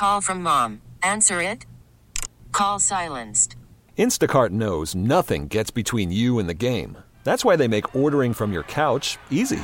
Call from mom. Answer it. Call silenced. Instacart knows nothing gets between you and the game. That's why they make ordering from your couch easy.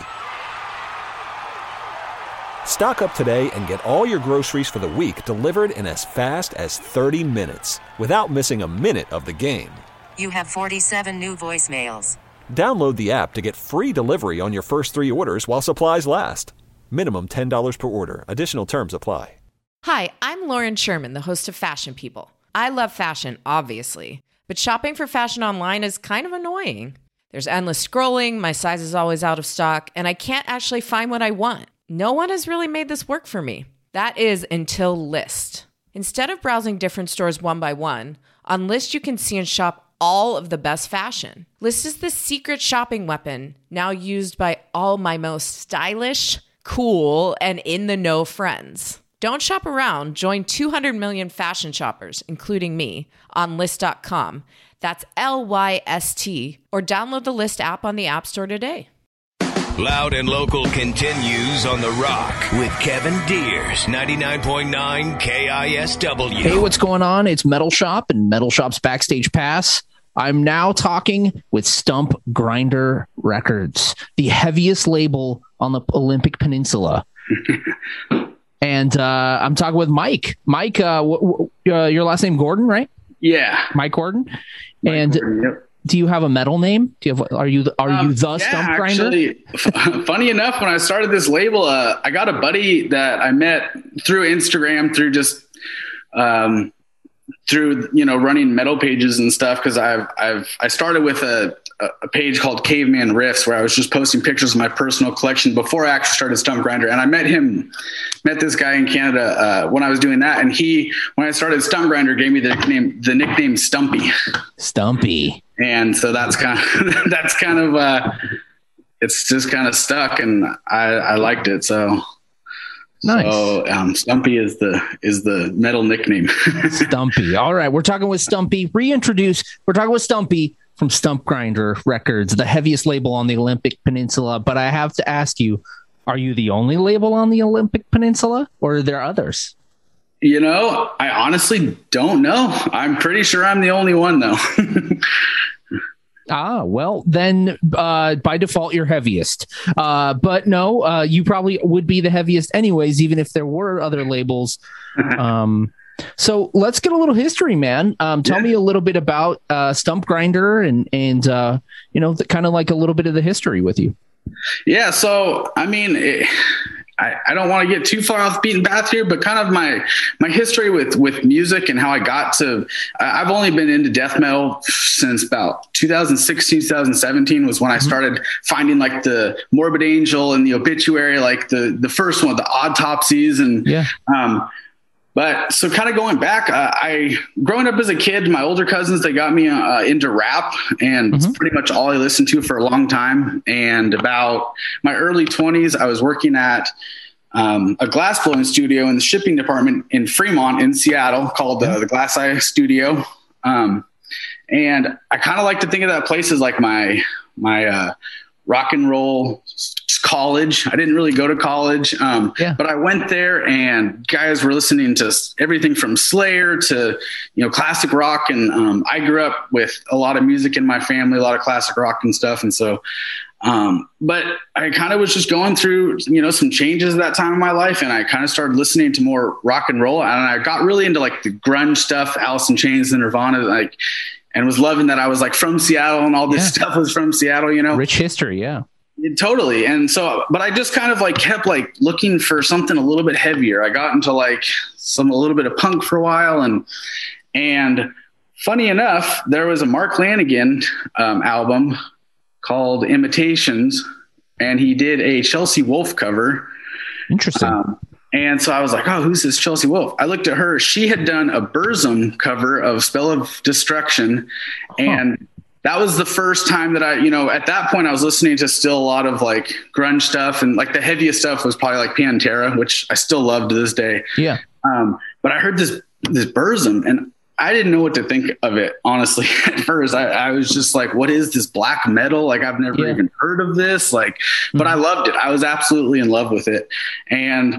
Stock up today and get all your groceries for the week delivered in as fast as 30 minutes without missing a minute of the game. You have 47 new voicemails. Download the app to get free delivery on your first 3 orders while supplies last. Minimum $10 per order. Additional terms apply. Hi, I'm Lauren Sherman, the host of Fashion People. I love fashion, obviously, but shopping for fashion online is kind of annoying. There's endless scrolling, my size is always out of stock, and I can't actually find what I want. No one has really made this work for me. That is until Lyst. Instead of browsing different stores one by one, on Lyst you can see and shop all of the best fashion. Lyst is the secret shopping weapon now used by all my most stylish, cool, and in-the-know friends. Don't shop around. Join 200 million fashion shoppers, including me, on Lyst.com. That's Lyst, or download the Lyst app on the App Store today. Loud and Local continues on The Rock with Kevin Deers, 99.9 KISW. Hey, what's going on? It's Metal Shop and Metal Shop's Backstage Pass. I'm now talking with Stump Grinder Records, the heaviest label on the Olympic Peninsula. And I'm talking with Mike. Mike, your last name Gordon, right? Yeah, Mike Gordon. Gordon, yep. Do you have a metal name? Do you have? Are you the Stump Grinder? Actually, funny enough, when I started this label, I got a buddy that I met through Instagram, through just through running metal pages and stuff. Because I started with a page called Caveman Riffs, where I was just posting pictures of my personal collection before I actually started Stump Grinder. And I met this guy in Canada when I was doing that. And when I started Stump Grinder, gave me the nickname Stumpy. Stumpy. And so that's kind of it's just kind of stuck, and I liked it. So nice. So Stumpy is the metal nickname. Stumpy. All right, we're talking with Stumpy. We're talking with Stumpy from Stump Grinder Records, the heaviest label on the Olympic Peninsula. But I have to ask you, are you the only label on the Olympic Peninsula, or are there others? I honestly don't know. I'm pretty sure I'm the only one, though. Well, then by default, you're heaviest. But no, you probably would be the heaviest anyways, even if there were other labels. So let's get a little history, man. Tell me a little bit about Stump Grinder and kind of like a little bit of the history with you. Yeah. So, I mean, I don't want to get too far off the beaten path here, but kind of my history with music and how I got to, I've only been into death metal since about 2016, 2017 was when I started finding like the Morbid Angel and the Obituary, like the first one, the Autopsies. And, but so kind of going back, growing up as a kid, my older cousins, they got me into rap, and it's pretty much all I listened to for a long time. And about my early 20s, I was working at a glass blowing studio in the shipping department in Fremont in Seattle called the Glass Eye Studio. And I kind of like to think of that place as like my rock and roll college. I didn't really go to college, but I went there, and guys were listening to everything from Slayer to, classic rock. And I grew up with a lot of music in my family, a lot of classic rock and stuff. And so, but I kind of was just going through, some changes at that time in my life. And I kind of started listening to more rock and roll. And I got really into like the grunge stuff, Alice in Chains and Nirvana, and was loving that I was like from Seattle and all this stuff was from Seattle, Rich history. Yeah. Totally. And so, but I just kind of like kept like looking for something a little bit heavier. I got into like a little bit of punk for a while. And funny enough, there was a Mark Lanigan album called Imitations, and he did a Chelsea Wolfe cover. Interesting. And so I was like, oh, who's this Chelsea Wolfe? I looked at her. She had done a Burzum cover of Spell of Destruction. And that was the first time that I, at that point I was listening to still a lot of like grunge stuff, and like the heaviest stuff was probably like Pantera, which I still love to this day. Yeah. But I heard this Burzum, and I didn't know what to think of it, honestly. At first, I was just like, what is this black metal? Like, I've never even heard of this. Like, but I loved it. I was absolutely in love with it. And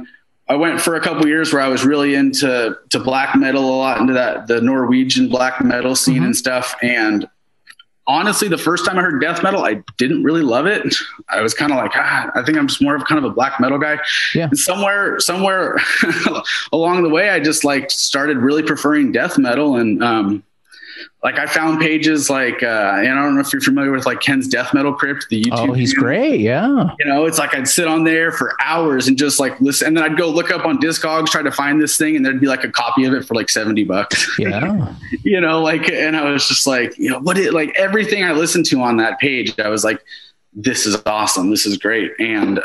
I went for a couple of years where I was really into black metal a lot, into the Norwegian black metal scene and stuff. And honestly, the first time I heard death metal, I didn't really love it. I was kind of like, I think I'm just more of kind of a black metal guy. Yeah. And somewhere along the way, I just like started really preferring death metal. And, like I found pages like, and I don't know if you're familiar with like Ken's Death Metal Crypt, the YouTube. Oh, he's great. Yeah. You know, it's like I'd sit on there for hours and just like listen. And then I'd go look up on Discogs, try to find this thing. And there'd be like a copy of it for like $70. Yeah. You know, like, and I was just like, you know, like everything I listened to on that page, I was like, this is awesome. This is great. And,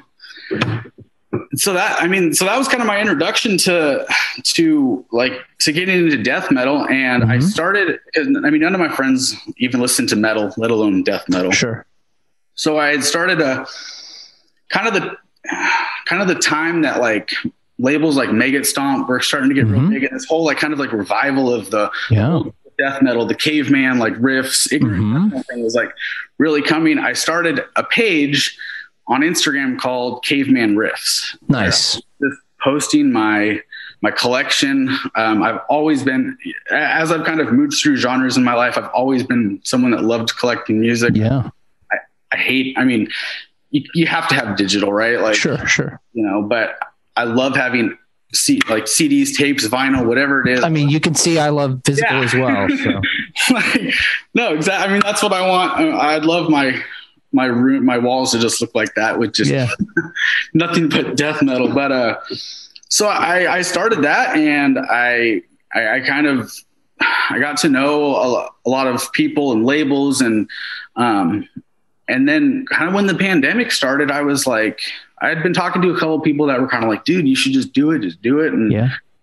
so that was kind of my introduction to getting into death metal. And I started, none of my friends even listened to metal, let alone death metal. Sure. So I had started kind of the time that like labels like Maggot Stomp were starting to get real big, and this whole like kind of like revival of the death metal, the caveman, like riffs, ignorant thing was like really coming. I started a page on Instagram called Caveman Riffs. Nice. Just posting my collection. I've always been, as I've kind of moved through genres in my life, I've always been someone that loved collecting music. Yeah. You have to have digital, right? Like, sure. You know, but I love having like CDs, tapes, vinyl, whatever it is. I mean, you can see I love physical as well. So. No, exactly. I mean, that's what I want. I'd love my room, my walls to just look like that with just nothing but death metal. But, so I started that, and I got to know a lot of people and labels, and then kind of when the pandemic started, I was like, I had been talking to a couple of people that were kind of like, dude, you should just do it. And,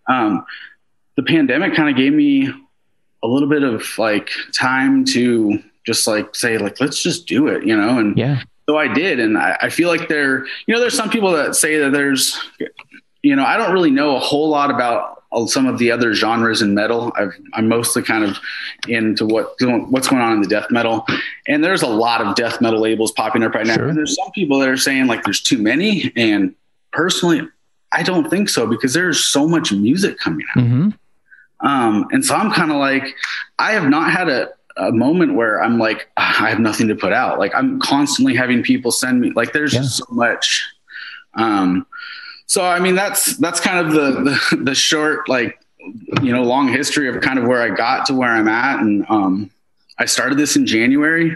the pandemic kind of gave me a little bit of like time to just like say like, let's just do it, you know? And so I did. And I feel like there's some people that say that there's, you know, I don't really know a whole lot about some of the other genres in metal. I'm mostly kind of into what's going on in the death metal. And there's a lot of death metal labels popping up right now. And there's some people that are saying like there's too many. And personally, I don't think so, because there's so much music coming out. And so I'm kind of like, I have not had a moment where I'm like, I have nothing to put out. Like I'm constantly having people send me, like, there's just so much. So, I mean, that's kind of the short, like, you know, long history of kind of where I got to where I'm at. And, I started this in January.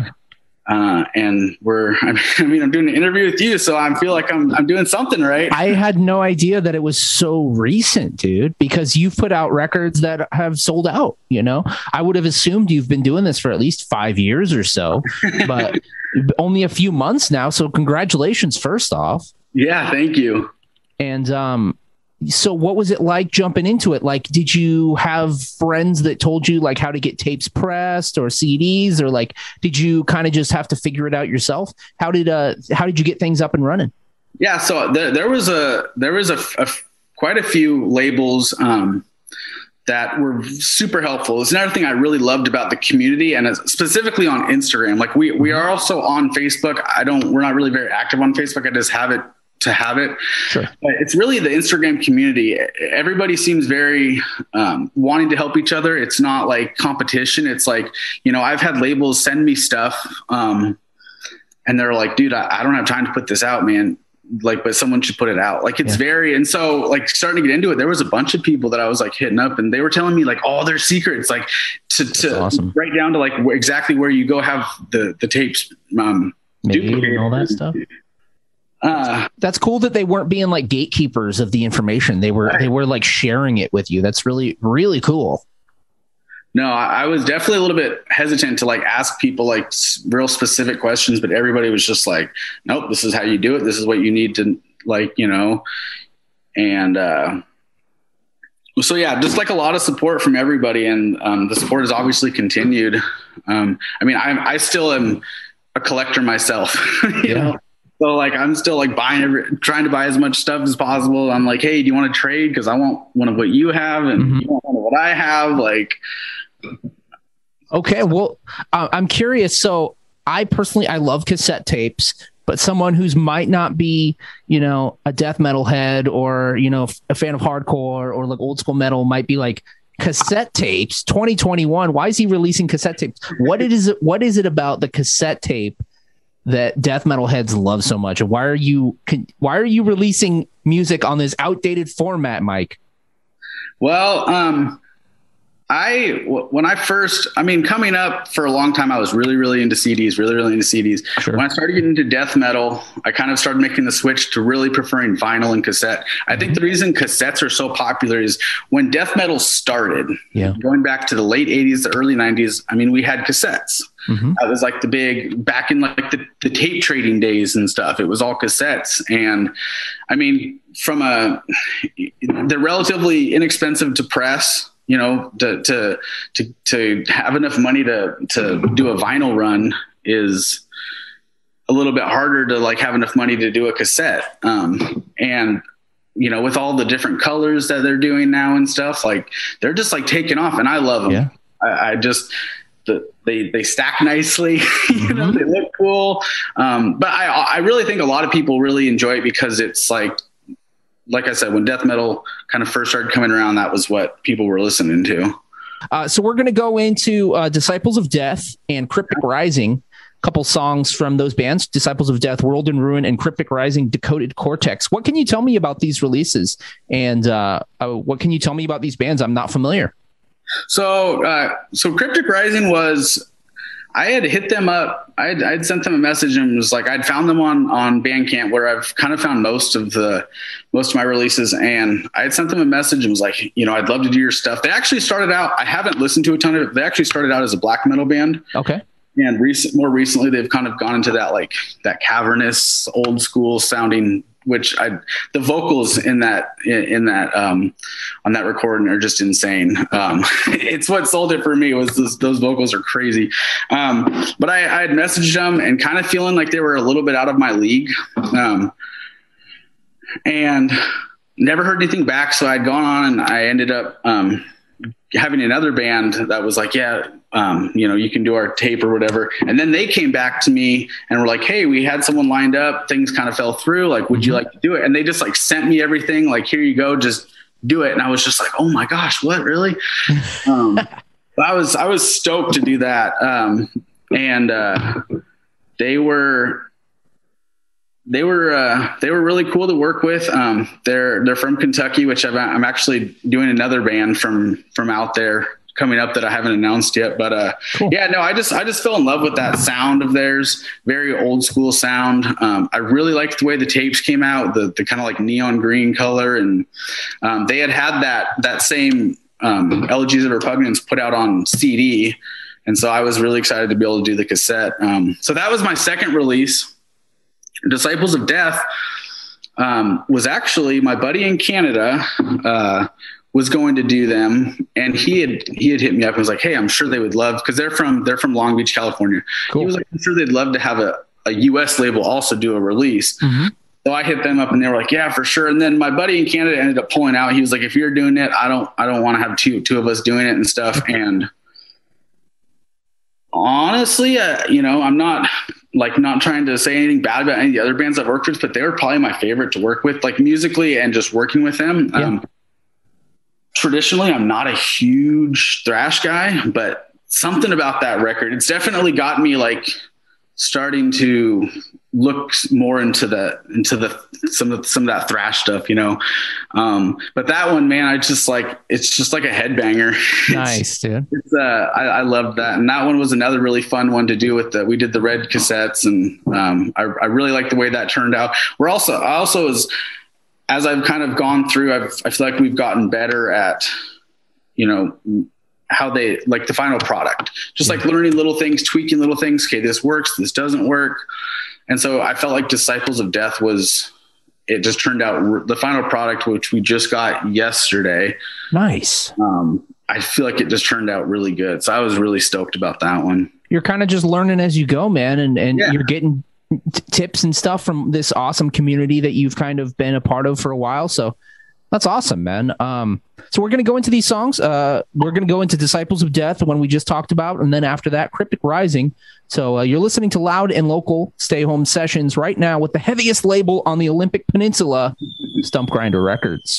And I'm doing an interview with you, so I feel like I'm doing something right. I had no idea that it was so recent, dude, because you've put out records that have sold out. You know, I would have assumed you've been doing this for at least 5 years or so, but only a few months now. So congratulations, first off. Yeah, thank you. And so what was it like jumping into it? Like, did you have friends that told you like how to get tapes pressed or CDs, or like, did you kind of just have to figure it out yourself? How did you get things up and running? Yeah. So there was quite a few labels, that were super helpful. It's another thing I really loved about the community, and specifically on Instagram. Like we are also on Facebook. We're not really very active on Facebook. I just have it to have it. Sure. But it's really the Instagram community. Everybody seems very wanting to help each other. It's not like competition. It's like, you know, I've had labels send me stuff and they're like, dude, I don't have time to put this out, man. Like, but someone should put it out. Like it's and so like starting to get into it, there was a bunch of people that I was like hitting up, and they were telling me like all their secrets, like to awesome. Right down to like exactly where you go have the tapes duplicated and all that stuff. That's cool that they weren't being like gatekeepers of the information. They were like sharing it with you. That's really, really cool. No, I was definitely a little bit hesitant to like ask people like real specific questions, but everybody was just like, nope, this is how you do it. This is what you need to like, you know, and, so yeah, just like a lot of support from everybody. And, the support has obviously continued. I mean, I still am a collector myself, you know? So like, I'm still like trying to buy as much stuff as possible. I'm like, hey, do you want to trade? Cause I want one of what you have and you want one of what I have. Like, okay. Well, I'm curious. So I love cassette tapes. but someone who's might not be, you know, a death metal head or, you know, a fan of hardcore or like old school metal might be like, cassette tapes 2021. Why is he releasing cassette tapes? What is it about the cassette tape that death metal heads love so much? And why are you releasing music on this outdated format, Mike? Well, coming up for a long time, I was really into CDs, really into CDs. Sure. When I started getting into death metal, I kind of started making the switch to really preferring vinyl and cassette. I think the reason cassettes are so popular is when death metal started, going back to the late 80s, the early 90s, I mean, we had cassettes. That was like the big, back in like the tape trading days and stuff. It was all cassettes. And I mean, they're relatively inexpensive to press. You know, to have enough money to do a vinyl run is a little bit harder to like have enough money to do a cassette. And, you know, with all the different colors that they're doing now and stuff, like they're just like taking off, and I love them. Yeah. I just, they stack nicely, you know, they look cool. But I really think a lot of people really enjoy it because it's like I said, when death metal kind of first started coming around, that was what people were listening to. So we're going to go into Disciples of Death and Cryptic Rising, a couple songs from those bands, Disciples of Death, World in Ruin, and Cryptic Rising, Decoded Cortex. What can you tell me about these releases? And what can you tell me about these bands? I'm not familiar. So Cryptic Rising was... I had hit them up. I'd sent them a message and was like, I'd found them on Bandcamp, where I've kind of found most of my releases. And I had sent them a message and was like, you know, I'd love to do your stuff. They actually started out, I haven't listened to a ton of it. They actually started out as a black metal band. Okay. And more recently, they've kind of gone into that cavernous, old school sounding, which the vocals in that on that recording are just insane. It's what sold it for me was those vocals are crazy. But I had messaged them and kind of feeling like they were a little bit out of my league. And never heard anything back. So I'd gone on and I ended up, having another band that was like, you know, you can do our tape or whatever. And then they came back to me and were like, hey, we had someone lined up. Things kind of fell through. Like, would you like to do it? And they just like sent me everything. Like, here you go, just do it. And I was just like, oh my gosh, what, really? I was stoked to do that. And they were really cool to work with. They're from Kentucky, which I'm actually doing another band from out there coming up that I haven't announced yet, but cool. I just fell in love with that sound of theirs. Very old school sound. I really liked the way the tapes came out, the kind of like neon green color. And they had that same Elegies of Repugnance put out on CD. And so I was really excited to be able to do the cassette. So that was my second release. Disciples of Death was actually my buddy in Canada was going to do them, and he had hit me up and was like, hey, I'm sure they would love, because they're from Long Beach, California. Cool. He was like, I'm sure they'd love to have a US label also do a release. So I hit them up and they were like, yeah, for sure. And then my buddy in Canada ended up pulling out. He was like, if you're doing it, I don't want to have two of us doing it and stuff. And honestly, you know, I'm not trying to say anything bad about any of the other bands I've worked with, but they were probably my favorite to work with, like musically and just working with them. Yeah. Traditionally, I'm not a huge thrash guy, but something about that record, it's definitely got me like starting to look more into some of that thrash stuff, you know. But that one, man, it's just like a headbanger. Nice, dude. I loved that. And that one was another really fun one to do we did the red cassettes, and I really like the way that turned out. As I've kind of gone through, I feel like we've gotten better at, you know, how they like the final product, just like learning little things, tweaking little things. Okay, this works, this doesn't work. And so I felt like Disciples of Death it just turned out the final product, which we just got yesterday. Nice. I feel like it just turned out really good. So I was really stoked about that one. You're kind of just learning as you go, man. And you're getting tips and stuff from this awesome community that you've kind of been a part of for a while. So That's awesome, man. So we're going to go into these songs. We're going to go into Disciples of Death, the one we just talked about, and then after that, Cryptic Rising. So you're listening to Loud and Local Stay Home Sessions right now with the heaviest label on the Olympic Peninsula, Stump Grinder Records.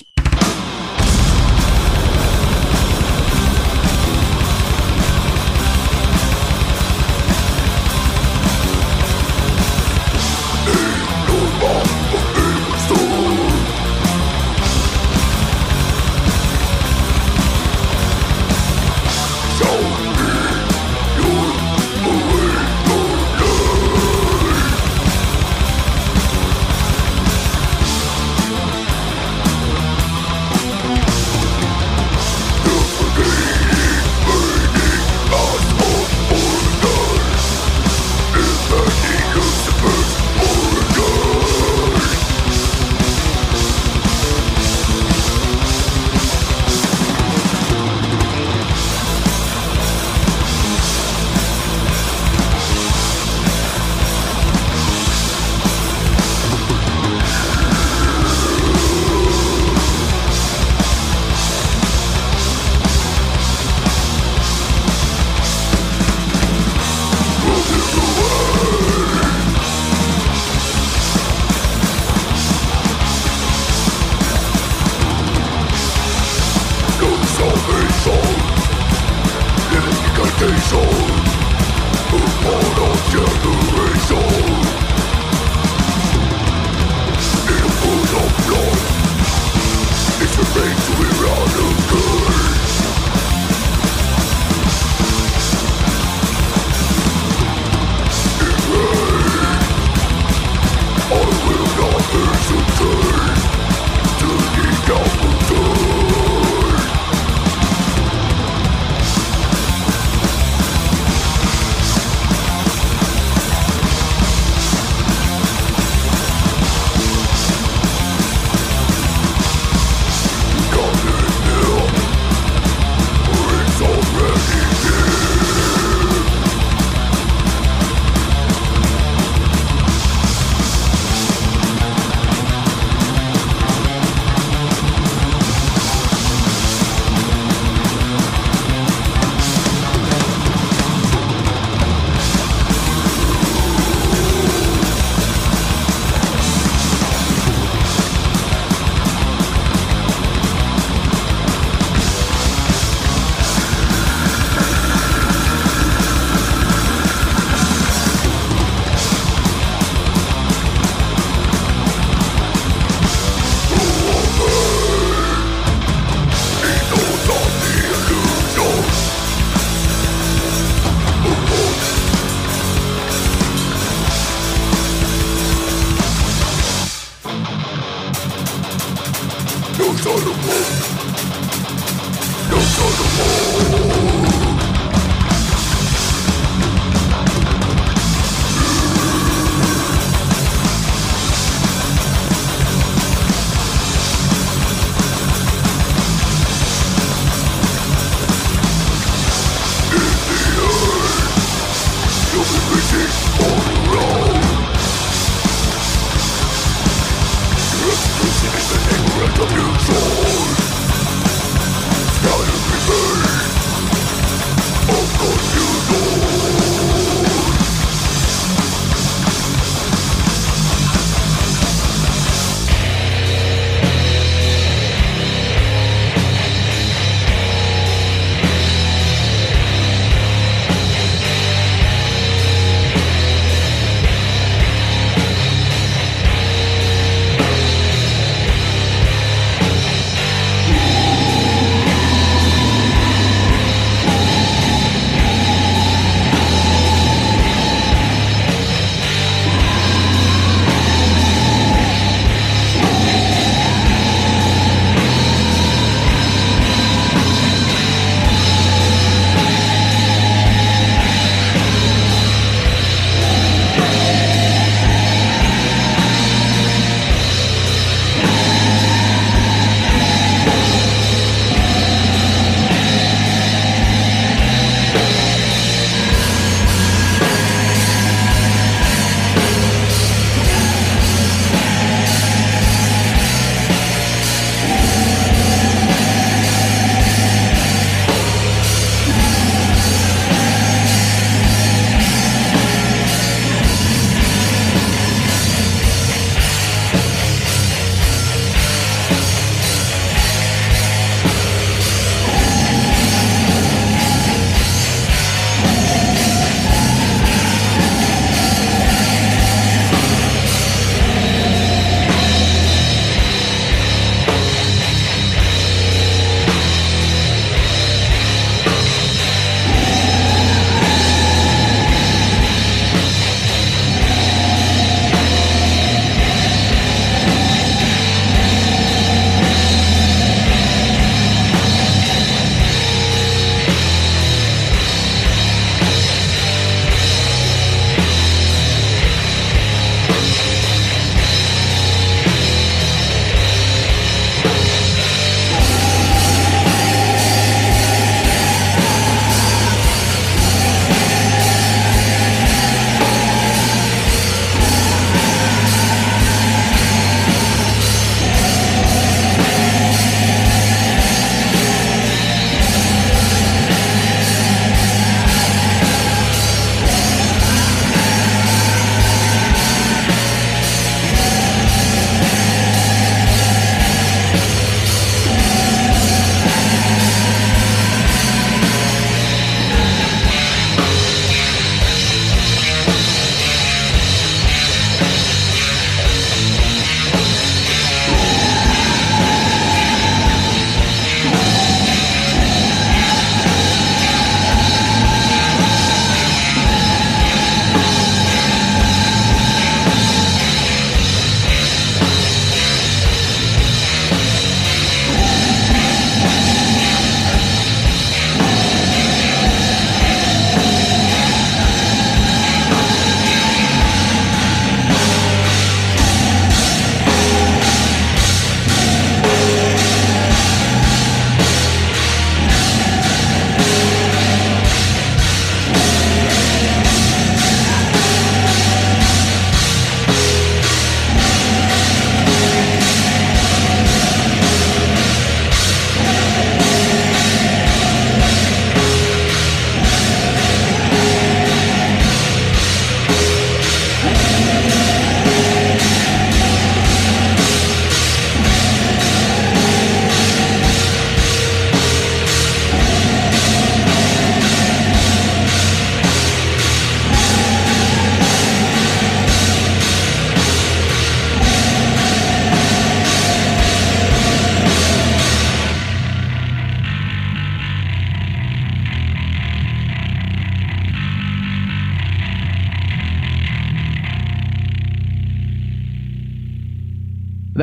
Of your soul, now you prefer.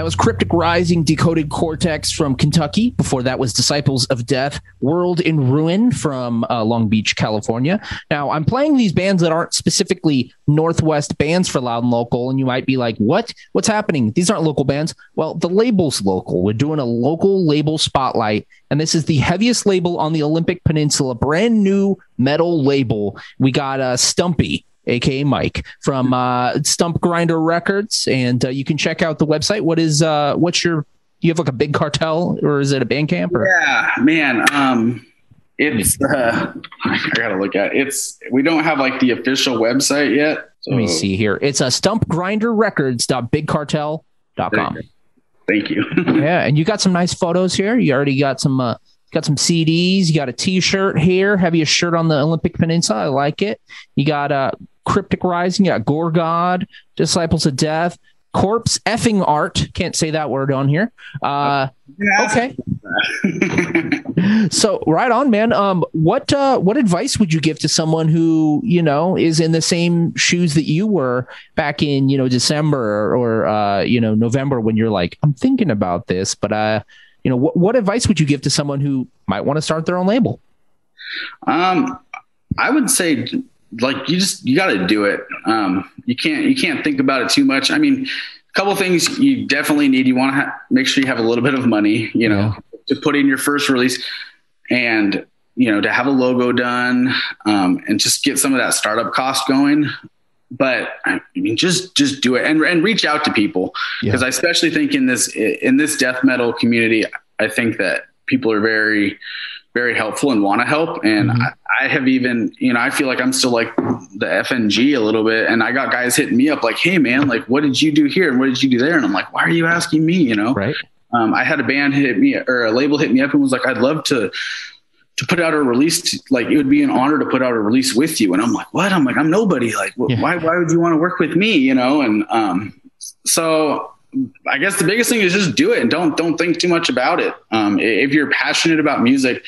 That was Cryptic Rising, Decoded Cortex from Kentucky. Before that was Disciples of Death, World in Ruin from Long Beach, California. Now, I'm playing these bands that aren't specifically Northwest bands for Loud and Local, and you might be like, what? What's happening? These aren't local bands. Well, the label's local. We're doing a local label spotlight, and this is the heaviest label on the Olympic Peninsula, brand new metal label. We got Stumpy, aka Mike, from Stump Grinder Records, and you can check out the website. What's your? Do you have like a Big Cartel, or is it a Bandcamp? Or? Yeah, man. It's I gotta look at it. We don't have like the official website yet. So. Let me see here. It's a stumpgrinderrecords.bigcartel.com. Thank you. Yeah, and you got some nice photos here. You already got some CDs. You got a T-shirt here. Heaviest shirt on the Olympic Peninsula. I like it. You got Cryptic Rising. You got Gorgod, Disciples of Death, Corpse Effing Art. Can't say that word on here. Okay. So right on, man. What advice would you give to someone who, is in the same shoes that you were back in, December or November, when you're like, I'm thinking about this, but what advice would you give to someone who might want to start their own label? I would say, like, you got to do it. You can't think about it too much. I mean, a couple of things you definitely need. You want to make sure you have a little bit of money, to put in your first release, and, to have a logo done, and just get some of that startup cost going. But I mean, just do it and reach out to people, because I especially think in this death metal community, I think that people are very, very helpful and want to help. And I have even, I feel like I'm still like the FNG a little bit. And I got guys hitting me up like, hey man, like, what did you do here? And what did you do there? And I'm like, why are you asking me? Right. I had a band hit me, or a label hit me up and was like, I'd love to put out a release. Like, it would be an honor to put out a release with you. And I'm like, what? I'm like, I'm nobody. Like, why would you want to work with me? And, so I guess the biggest thing is just do it and don't think too much about it. If you're passionate about music,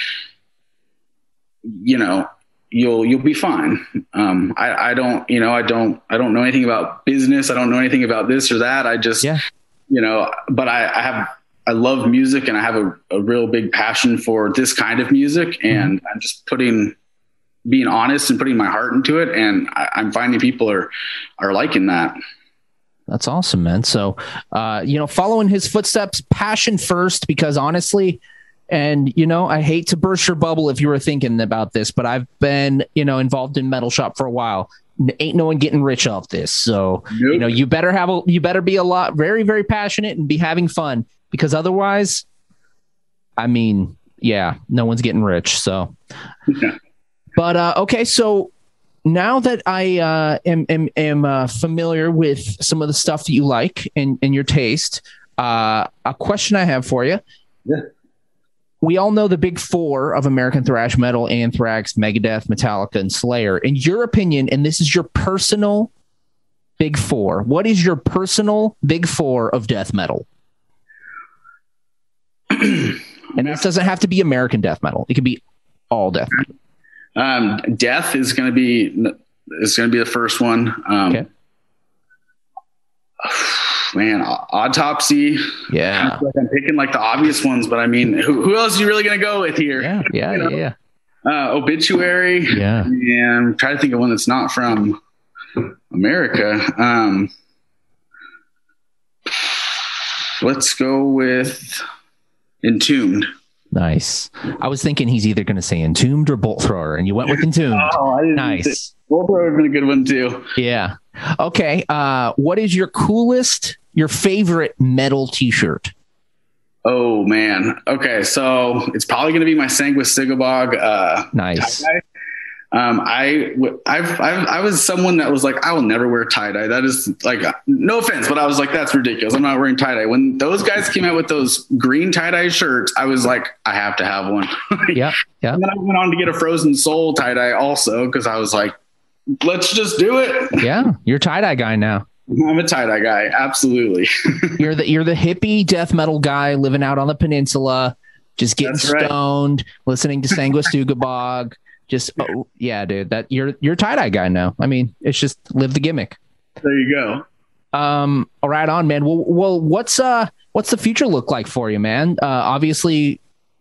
you'll be fine. I don't know anything about business. I don't know anything about this or that. I just, but I love music, and I have a real big passion for this kind of music, and I'm just being honest and putting my heart into it. And I'm finding people are liking that. That's awesome, man. So, following his footsteps, passion first, because honestly, and, I hate to burst your bubble if you were thinking about this, but I've been, involved in Metal Shop for a while. Ain't no one getting rich off this. So, nope. You better be very, very passionate and be having fun, because otherwise, I mean, no one's getting rich. So, but, okay. So now that I am familiar with some of the stuff that you like and your taste, a question I have for you. Yeah. We all know the big four of American thrash metal: Anthrax, Megadeth, Metallica, and Slayer. In your opinion, and this is your personal big four, what is your personal big four of death metal? And this doesn't have to be American death metal. It could be all death metal. Death is going to be the first one. Okay. Man, Autopsy. Yeah. I'm picking like the obvious ones, but I mean, who else are you really going to go with here? Yeah. Obituary. Yeah. And I'm trying to think of one that's not from America. Let's go with Entombed. Nice. I was thinking he's either going to say Entombed or Bolt Thrower, and you went with Entombed. Oh, I didn't. Nice. Bolt Thrower would have been a good one too. Yeah. Okay. What is your favorite metal t-shirt? Oh man. Okay. So it's probably going to be my Sanguis Sigabog. Nice. Tie-dye. I was someone that was like, I will never wear tie-dye. That is like, no offense, but I was like, that's ridiculous. I'm not wearing tie-dye. When those guys came out with those green tie-dye shirts, I was like, I have to have one. Yeah. And then I went on to get a Frozen Soul tie-dye also, because I was like, let's just do it. Yeah. You're a tie-dye guy now. I'm a tie-dye guy. Absolutely. You're the hippie death metal guy living out on the peninsula, just getting stoned, listening to Sanguis Sigabog. Just, dude, that you're a tie-dye guy now. I mean, it's just live the gimmick. There you go. All right on, man. Well, what's what's the future look like for you, man? Obviously,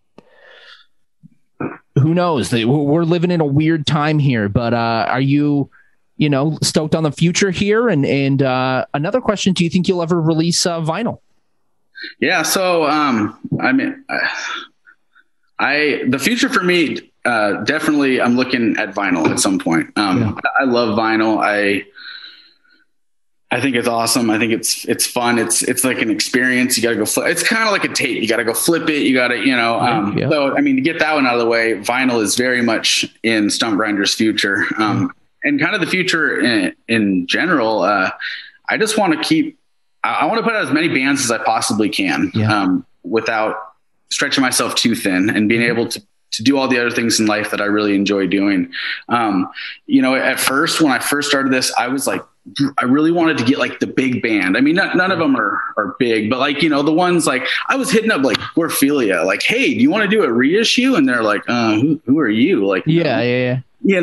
who knows? We're living in a weird time here, but are you stoked on the future here? And another question: do you think you'll ever release vinyl? Yeah. So, I mean, the future for me, definitely I'm looking at vinyl at some point. I love vinyl. I think it's awesome. I think it's fun. It's like an experience. You got to go flip. It's kind of like a tape. You got to go flip it. You got to, so, I mean, to get that one out of the way, vinyl is very much in Stump Grinder's future. And kind of the future in general. I just want to I want to put out as many bands as I possibly can, without stretching myself too thin and being able to do all the other things in life that I really enjoy doing. At first, when I first started this, I was like, I really wanted to get like the big band. I mean, none of them are big, but like, the ones like I was hitting up like Orphelia, like, hey, do you want to do a reissue? And they're like, who are you? Like, yeah.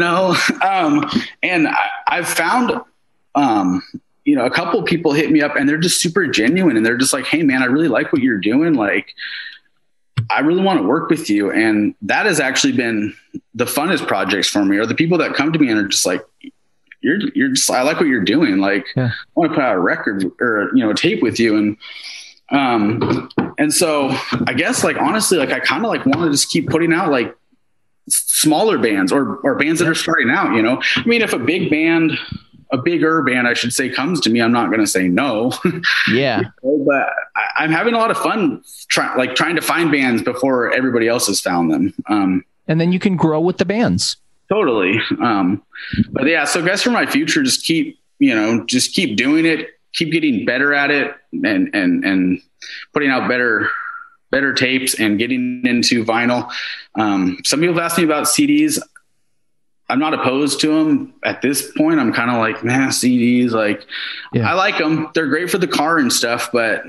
And I've found, a couple people hit me up and they're just super genuine and they're just like, hey man, I really like what you're doing. Like, I really want to work with you. And that has actually been the funnest projects for me, or the people that come to me and are just like, I like what you're doing. Like, I want to put out a record or, a tape with you. And so I guess like, honestly, like I kind of like want to just keep putting out like smaller bands or bands that are starting out, I mean, if a bigger band, I should say, comes to me, I'm not going to say no. Yeah. But I'm having a lot of fun trying to find bands before everybody else has found them. And then you can grow with the bands. Totally. But yeah, so I guess for my future, just keep doing it, keep getting better at it and putting out better tapes and getting into vinyl. Some people have asked me about CDs. I'm not opposed to them at this point. I'm kind of like, man, CDs, like, I like them. They're great for the car and stuff, but,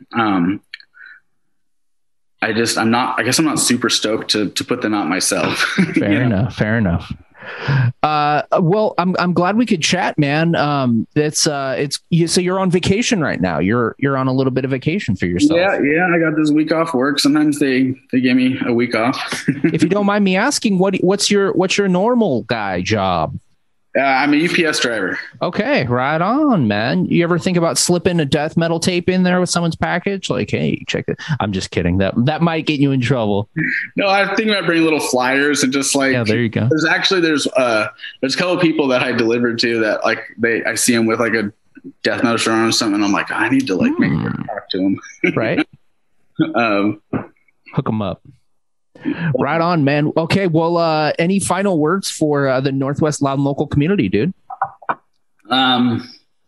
I guess I'm not super stoked to put them out myself. Fair enough. Well, I'm glad we could chat, man. So you're on vacation right now. You're on a little bit of vacation for yourself. Yeah. I got this week off work. Sometimes they give me a week off. If you don't mind me asking, what's your normal guy job? I'm a UPS driver. Okay, right on, man. You ever think about slipping a death metal tape in there with someone's package? Like, hey, check it. I'm just kidding. That might get you in trouble. No, I think about bringing little flyers and just like, there you go. There's a couple of people that I delivered to that like I see them with like a death metal shirt on or something. And I'm like, I need to like make sure to talk to them. Right. Hook them up. Right on, man. Okay, well, any final words for the Northwest Loud and Local community, dude? No,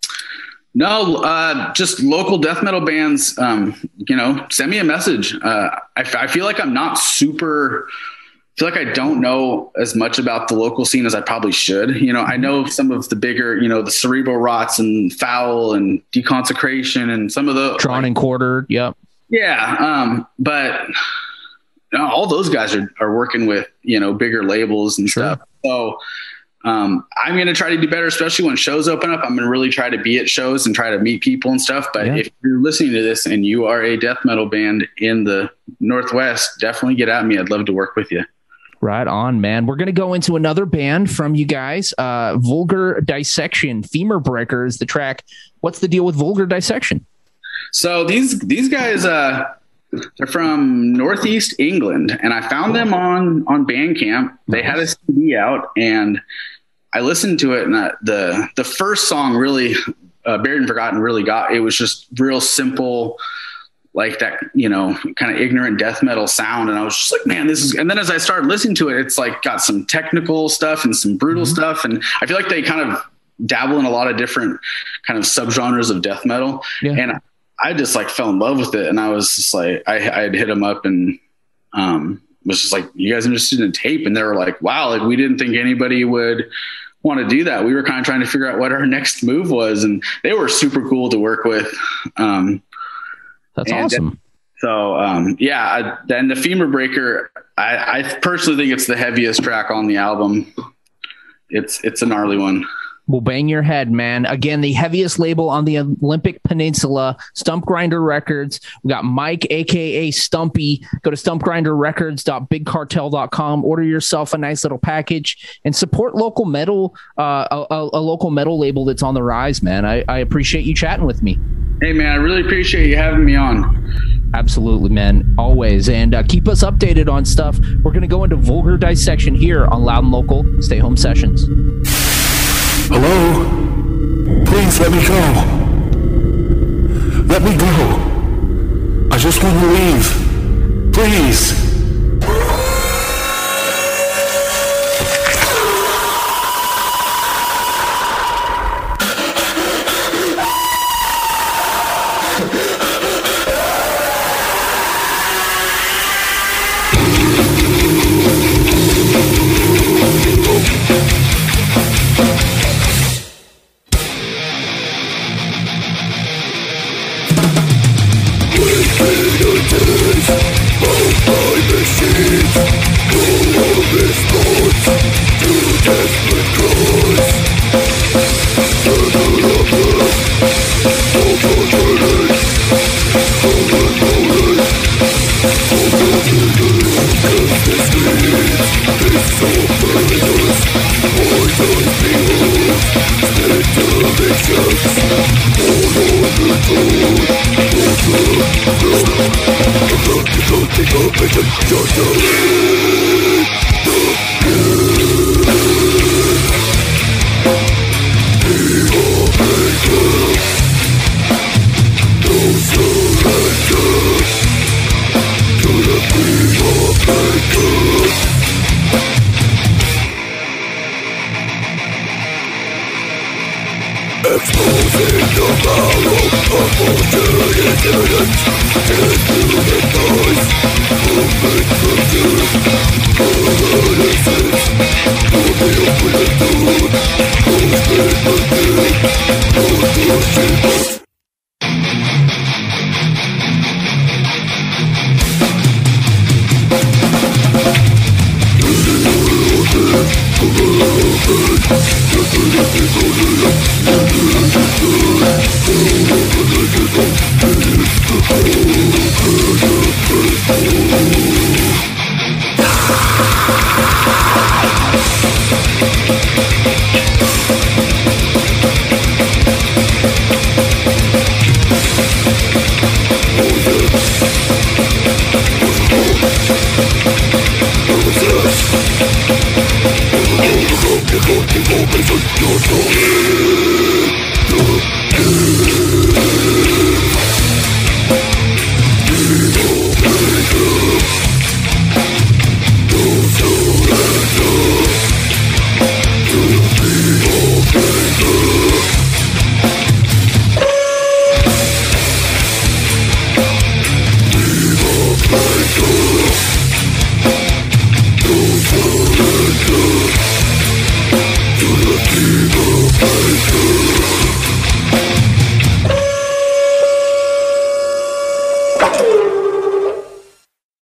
just local death metal bands. Send me a message. I feel like I'm not super. I feel like I don't know as much about the local scene as I probably should. I know some of the bigger, the Cerebral Rots and Foul and Deconsecration and some of the Drawn and Quartered. Yep. Yeah. But all those guys are working with, bigger labels and stuff. So I'm going to try to do better, especially when shows open up. I'm going to really try to be at shows and try to meet people and stuff. But if you're listening to this and you are a death metal band in the Northwest, definitely get at me. I'd love to work with you. Right on, man. We're going to go into another band from you guys. Vulgar Dissection, Femur Breaker is the track. What's the deal with Vulgar Dissection? So these guys, they're from Northeast England, and I found them on Bandcamp. They had a CD out, and I listened to it, and the first song really, Buried and Forgotten, really got, it was just real simple, like that, kind of ignorant death metal sound. And I was just like, man, and then as I started listening to it, it's like got some technical stuff and some brutal stuff. And I feel like they kind of dabble in a lot of different kind of subgenres of death metal. Yeah. And I just like fell in love with it. And I was just like, I had hit them up and was just like, you guys interested in tape? And they were like, wow, like we didn't think anybody would want to do that. We were kind of trying to figure out what our next move was. And they were super cool to work with. That's awesome. So, then the Femur Breaker, I personally think it's the heaviest track on the album. It's a gnarly one. will bang your head, man. Again, the heaviest label on the Olympic Peninsula, Stump Grinder Records. We got Mike, a.k.a. Stumpy. Go to stumpgrinderrecords.bigcartel.com. Order yourself a nice little package and support local metal, a local metal label that's on the rise, man. I appreciate you chatting with me. Hey, man, I really appreciate you having me on. Absolutely, man. Always. And keep us updated on stuff. We're going to go into vulgar dissection here on Loud and Local Stay Home Sessions. Hello? Please let me go. Let me go. I just want to leave. Please. Your soul.